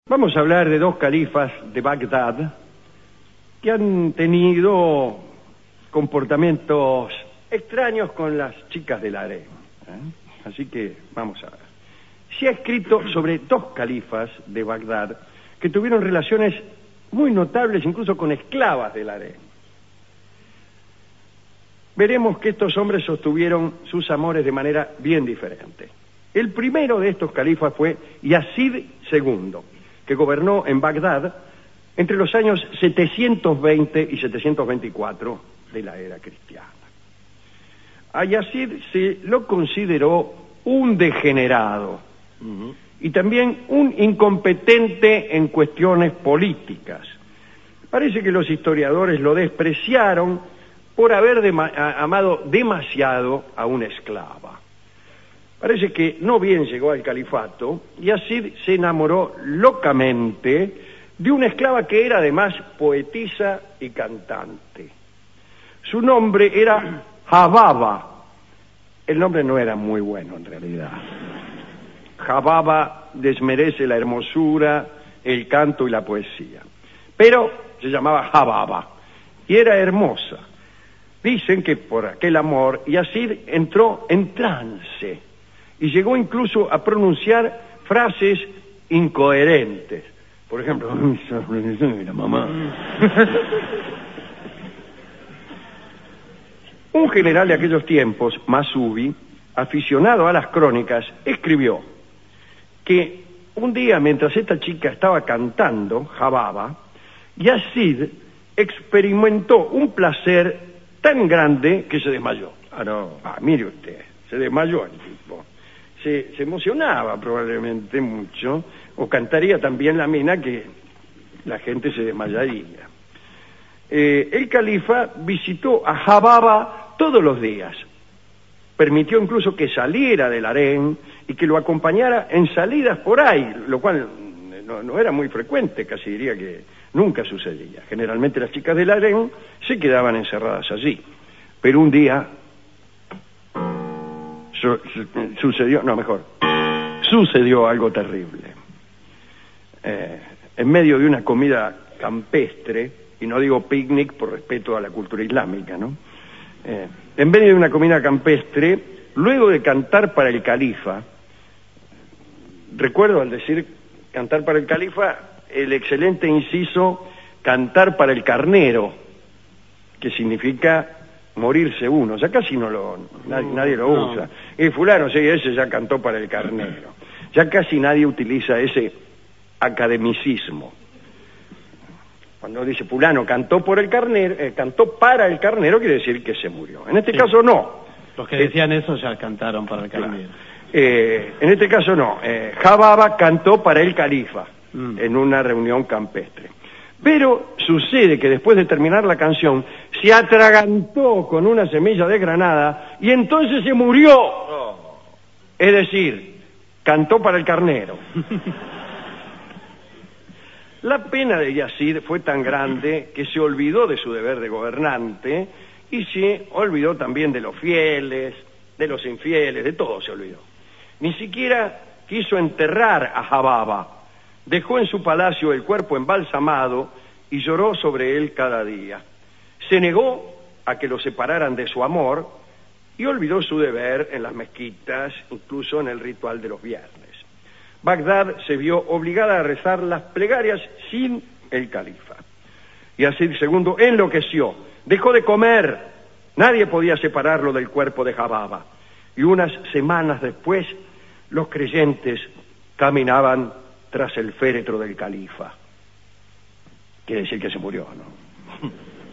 Vamos a hablar de dos califas de Bagdad que han tenido comportamientos extraños con las chicas del harén. Así que vamos a ver. Se ha escrito sobre dos califas de Bagdad que tuvieron relaciones muy notables incluso con esclavas del harén. Veremos que estos hombres sostuvieron sus amores de manera bien diferente. El primero de estos califas fue Yazid II, que gobernó en Bagdad entre los años 720 y 724 de la era cristiana. A Yazid se lo consideró un degenerado y también un incompetente en cuestiones políticas. Parece que los historiadores lo despreciaron por haber amado demasiado a una esclava. Parece que no bien llegó al califato, Yazid se enamoró locamente de una esclava que era además poetisa y cantante. Su nombre era Hababa. El nombre no era muy bueno en realidad. Hababa desmerece la hermosura, el canto y la poesía. Pero se llamaba Hababa y era hermosa. Dicen que por aquel amor Yazid entró en trance y llegó incluso a pronunciar frases incoherentes. Por ejemplo, mira, mamá. Un general de aquellos tiempos, Masubi, aficionado a las crónicas, escribió que un día mientras esta chica estaba cantando, Hababa, Yazid experimentó un placer tan grande que se desmayó. Mire usted, se desmayó el tipo. Se emocionaba probablemente mucho, o cantaría también la mina que la gente se desmayaría. El califa visitó a Hababa todos los días. Permitió incluso que saliera del harén y que lo acompañara en salidas por ahí, lo cual no era muy frecuente, casi diría que nunca sucedía. Generalmente las chicas del harén se quedaban encerradas allí. Pero un día sucedió algo terrible. En medio de una comida campestre, y no digo picnic por respeto a la cultura islámica, ¿no? En medio de una comida campestre, luego de cantar para el califa, recuerdo al decir cantar para el califa, el excelente inciso cantar para el carnero, que significa morirse uno. Ya casi nadie lo usa. Fulano, sí, ese ya cantó para el carnero. Ya casi nadie utiliza ese academicismo. Cuando dice fulano cantó por el carnero, cantó para el carnero, quiere decir que se murió. En este caso no. Los que decían eso ya cantaron para el carnero. En este caso no. Hababa cantó para el califa en una reunión campestre. Pero sucede que después de terminar la canción se atragantó con una semilla de granada y entonces se murió. Es decir, cantó para el carnero. La pena de Yazid fue tan grande que se olvidó de su deber de gobernante y se olvidó también de los fieles, de los infieles, de todo se olvidó. Ni siquiera quiso enterrar a Hababa. Dejó en su palacio el cuerpo embalsamado y lloró sobre él cada día. Se negó a que lo separaran de su amor y olvidó su deber en las mezquitas, incluso en el ritual de los viernes. Bagdad se vio obligada a rezar las plegarias sin el califa. Yazid II enloqueció, dejó de comer, nadie podía separarlo del cuerpo de Hababa. Y unas semanas después, los creyentes caminaban tras el féretro del califa. Quiere decir que se murió, ¿no?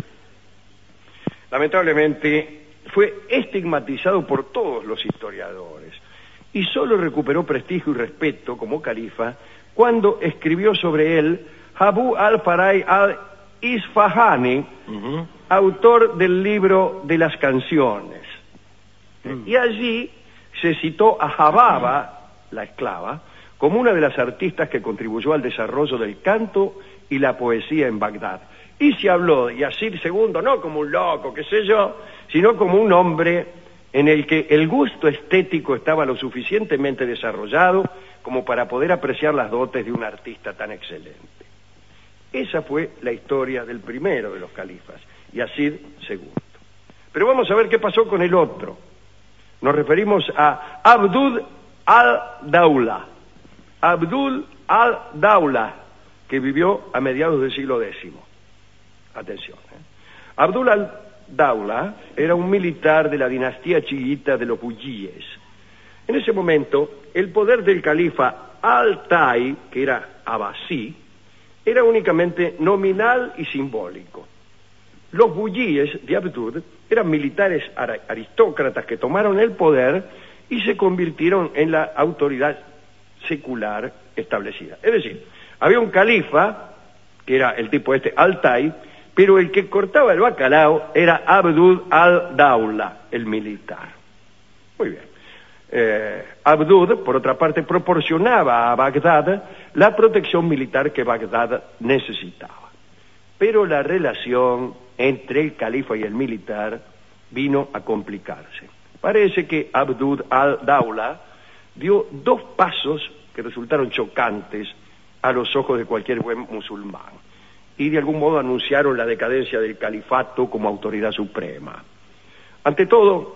Lamentablemente fue estigmatizado por todos los historiadores y solo recuperó prestigio y respeto como califa cuando escribió sobre él Abu al-Faray al-Isfahani, autor del libro de las canciones. Y allí se citó a Hababa, la esclava, como una de las artistas que contribuyó al desarrollo del canto y la poesía en Bagdad. Y se habló de Yazid II no como un loco, qué sé yo, sino como un hombre en el que el gusto estético estaba lo suficientemente desarrollado como para poder apreciar las dotes de un artista tan excelente. Esa fue la historia del primero de los califas, Yazid II. Pero vamos a ver qué pasó con el otro. Nos referimos a Abdul al-Dawla. Abdul al-Dawla, que vivió a mediados del siglo X. Atención. Abdul al-Dawla era un militar de la dinastía chiita de los buyíes. En ese momento, el poder del califa Al-Tai, que era abasí, era únicamente nominal y simbólico. Los buyíes de Abdul eran militares aristócratas que tomaron el poder y se convirtieron en la autoridad secular establecida. Es decir, había un califa, que era el tipo Al-Tai, pero el que cortaba el bacalao era Abdul al-Dawla, el militar. Muy bien. Abdul, por otra parte, proporcionaba a Bagdad la protección militar que Bagdad necesitaba. Pero la relación entre el califa y el militar vino a complicarse. Parece que Abdul al-Dawla dio dos pasos que resultaron chocantes a los ojos de cualquier buen musulmán y de algún modo anunciaron la decadencia del califato como autoridad suprema. Ante todo,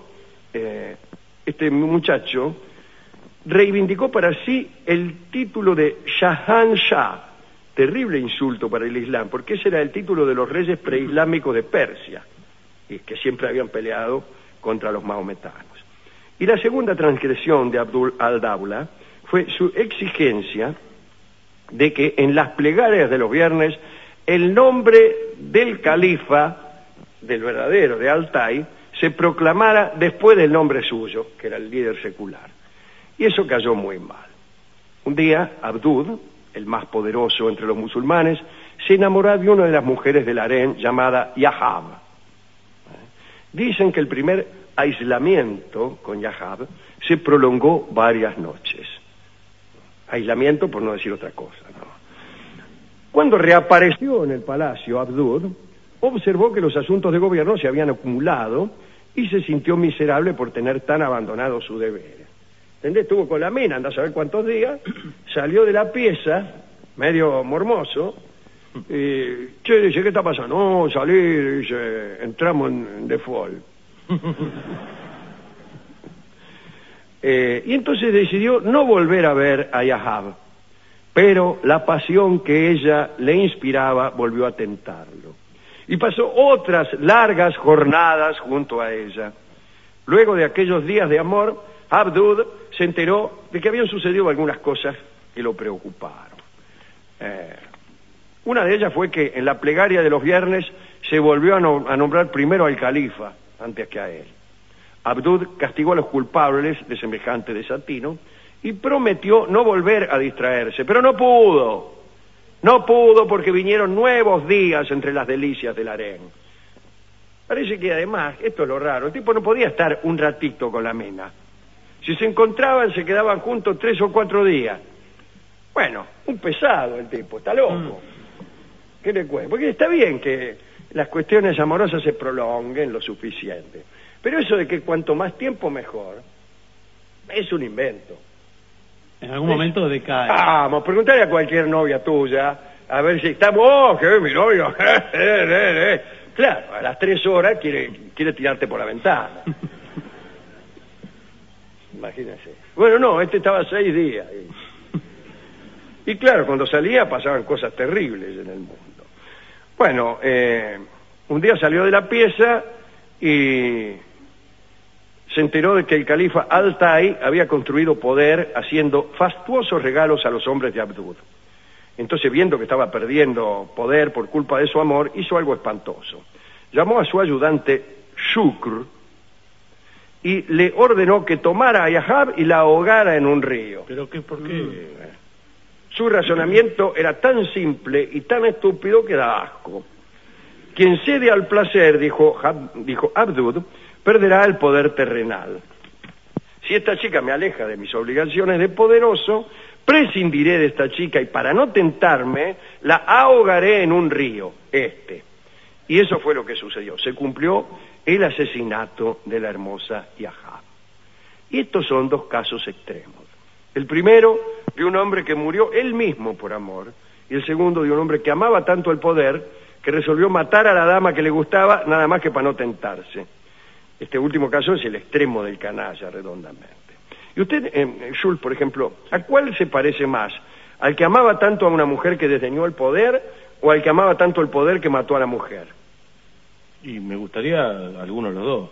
este muchacho reivindicó para sí el título de Shahanshah, terrible insulto para el Islam, porque ese era el título de los reyes preislámicos de Persia, y que siempre habían peleado contra los mahometanos. Y la segunda transgresión de Abdul al-Dawla fue su exigencia de que en las plegarias de los viernes el nombre del califa, del verdadero, de Al-Tai, se proclamara después del nombre suyo, que era el líder secular. Y eso cayó muy mal. Un día, Abdul, el más poderoso entre los musulmanes, se enamoró de una de las mujeres del harén llamada Yahab. Dicen que el primer aislamiento con Yahab se prolongó varias noches. Aislamiento por no decir otra cosa, ¿no? Cuando reapareció en el palacio Abdul, observó que los asuntos de gobierno se habían acumulado y se sintió miserable por tener tan abandonado su deber. ¿Entendés? Estuvo con la mina, anda a saber cuántos días, salió de la pieza, medio mormoso, y, dice, ¿qué está pasando? No, salí, dice, entramos en default. Y entonces decidió no volver a ver a Yahab, pero la pasión que ella le inspiraba volvió a tentarlo. Y pasó otras largas jornadas junto a ella. Luego de aquellos días de amor, Abdul se enteró de que habían sucedido algunas cosas que lo preocuparon. Una de ellas fue que en la plegaria de los viernes se volvió a nombrar primero al califa antes que a él. Abdul castigó a los culpables de semejante desatino y prometió no volver a distraerse, pero no pudo. No pudo porque vinieron nuevos días entre las delicias del harén. Parece que además, esto es lo raro, el tipo no podía estar un ratito con la mina. Si se encontraban, se quedaban juntos 3 o 4 días. Bueno, un pesado el tipo, está loco. ¿Qué le cuento? Porque está bien que las cuestiones amorosas se prolonguen lo suficiente. Pero eso de que cuanto más tiempo mejor, es un invento. En algún momento decae. Vamos, preguntarle a cualquier novia tuya, a ver si estamos, que mi novio, Claro, a las 3 horas quiere tirarte por la ventana. Imagínense. Bueno, no, este estaba 6 días. Y claro, cuando salía pasaban cosas terribles en el mundo. Bueno, un día salió de la pieza y se enteró de que el califa Al-Tai había construido poder haciendo fastuosos regalos a los hombres de Abdul. Entonces, viendo que estaba perdiendo poder por culpa de su amor, hizo algo espantoso. Llamó a su ayudante Shukr y le ordenó que tomara a Yahab y la ahogara en un río. ¿Pero qué? ¿Por qué? Su razonamiento era tan simple y tan estúpido que da asco. Quien cede al placer, dijo Abdul, perderá el poder terrenal. Si esta chica me aleja de mis obligaciones de poderoso, prescindiré de esta chica y para no tentarme, la ahogaré en un río, Y eso fue lo que sucedió. Se cumplió el asesinato de la hermosa Yahab. Y estos son dos casos extremos. El primero, de un hombre que murió él mismo por amor, y el segundo, de un hombre que amaba tanto el poder que resolvió matar a la dama que le gustaba, nada más que para no tentarse. Este último caso es el extremo del canalla, redondamente. Y usted, Schultz, por ejemplo, ¿a cuál se parece más? ¿Al que amaba tanto a una mujer que desdeñó el poder, o al que amaba tanto el poder que mató a la mujer? Y me gustaría alguno de los dos.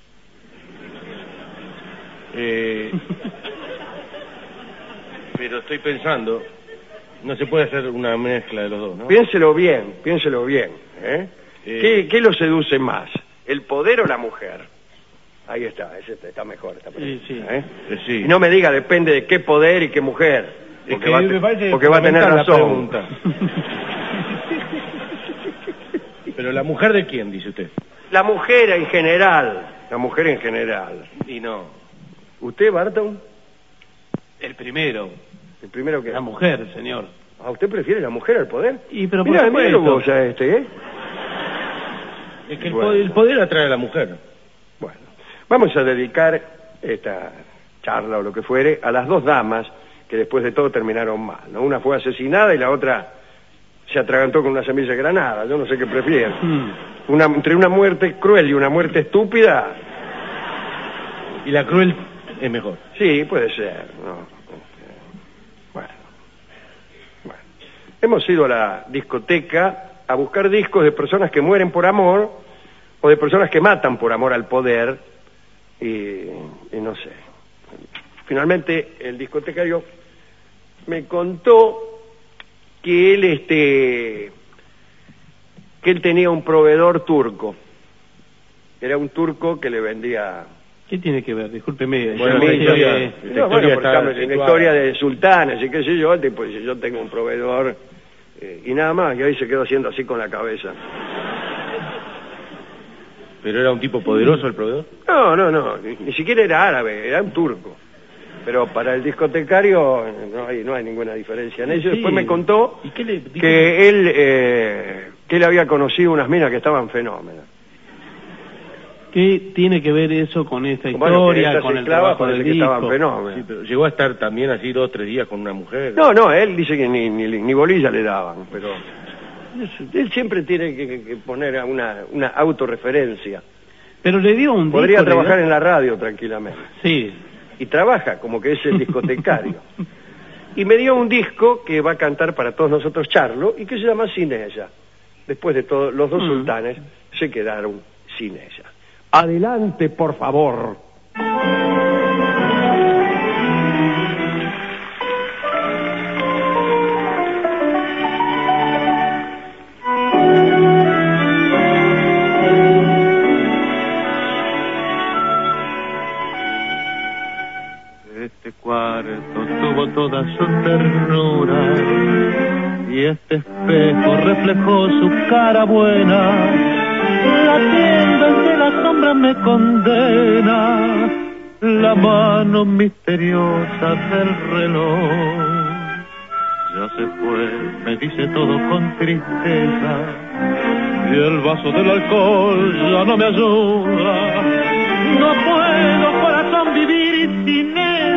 Pero estoy pensando, no se puede hacer una mezcla de los dos, ¿no? Piénselo bien, piénselo bien. ¿Qué lo seduce más? ¿El poder o la mujer? Ahí está, ese está mejor. Sí. Y no me diga, depende de qué poder y qué mujer. Porque va a tener razón. Pero la mujer de quién, dice usted. La mujer en general. La mujer en general. Y no. ¿Usted, Barton? El primero. ¿El primero qué? La mujer, señor. ¿A usted prefiere la mujer al poder? Y pero por Mirá, supuesto. vos a es que el poder atrae a la mujer. Bueno, vamos a dedicar esta charla o lo que fuere a las dos damas que después de todo terminaron mal, ¿no? Una fue asesinada y la otra se atragantó con una semilla de granada. Yo no sé qué prefiero. Entre una muerte cruel y una muerte estúpida. Y la cruel es mejor. Sí, puede ser, ¿no? Bueno. Hemos ido a la discoteca a buscar discos de personas que mueren por amor o de personas que matan por amor al poder y no sé. Finalmente el discotecario me contó que él tenía un proveedor turco. Era un turco que le vendía... ¿Qué tiene que ver? Discúlpeme. Bueno, por ejemplo, está en la historia de sultanes y qué sé yo, el tipo dice, yo tengo un proveedor y nada más, y ahí se quedó haciendo así con la cabeza. ¿Pero era un tipo poderoso el proveedor? No, ni siquiera era árabe, era un turco. Pero para el discotecario no hay ninguna diferencia en eso. Sí. Después me contó ¿Y qué le dijo? que él había conocido unas minas que estaban fenómenas. ¿Qué tiene que ver eso con esta Bueno, historia, estas con el esclavas trabajo del parece que estaban disco? fenómenas. Sí, pero llegó a estar también así 2 o 3 días con una mujer. No, él dice que ni bolilla le daban, pero él siempre tiene que poner una autorreferencia. Pero le dio un Podría disco, trabajar en la radio tranquilamente. Sí. Y trabaja como que es el discotecario. Y me dio un disco que va a cantar para todos nosotros Charlo y que se llama Sin ella. Después de todo, los dos sultanes se quedaron sin ella. Adelante, por favor. Este cuarto tuvo toda su ternura y este espejo reflejó su cara buena. La tienda en que la sombra me condena, la mano misteriosa del reloj. Ya se fue, me dice todo con tristeza, y el vaso del alcohol ya no me ayuda. No puedo, corazón, vivir sin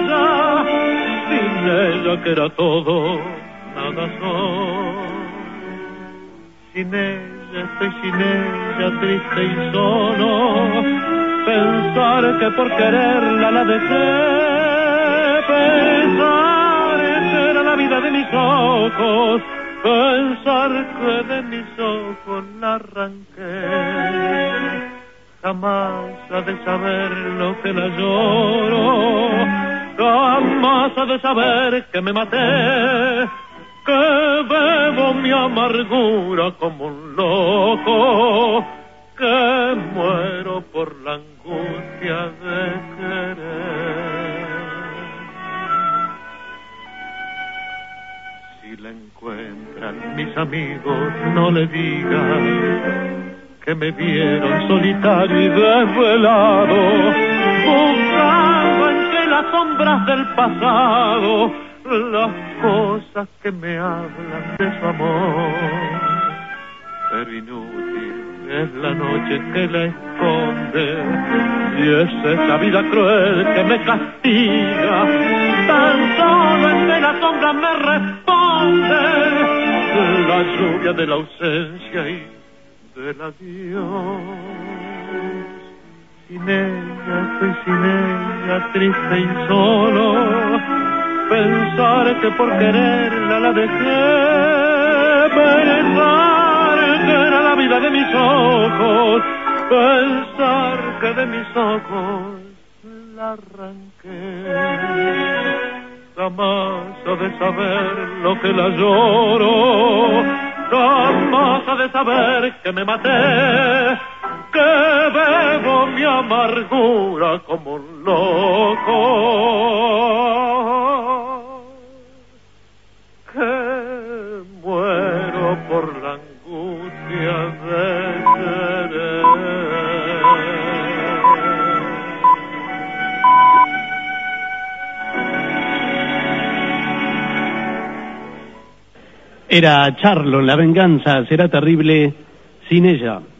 ella que era todo, nada soy. Sin ella estoy sin ella, triste y solo. Pensar que por quererla la dejé. Pensar que era la vida de mis ojos. Pensar que de mis ojos la arranqué. Jamás ha de saber lo que la lloro. Jamás ha de saber que me maté. Que bebo mi amargura como un loco, que muero por la angustia de querer. Si la encuentran mis amigos, no le digan que me vieron solitario y desvelado, buscando entre las sombras del pasado las cosas que me hablan de su amor. pero inútil es la noche que la esconde, y es esa vida cruel que me castiga, tan solo en que la sombra me responde, la lluvia de la ausencia y del adiós. Sin ella, estoy sin ella, triste y solo, pensar que por quererla la dejé, pensar que era la vida de mis ojos, pensar que de mis ojos la arranqué. Jamás ha de saber lo que la lloro, jamás ha de saber que me maté, que bebo mi amargura como un loco, que muero por la angustia de querer. Era Charlo, La venganza será terrible sin ella.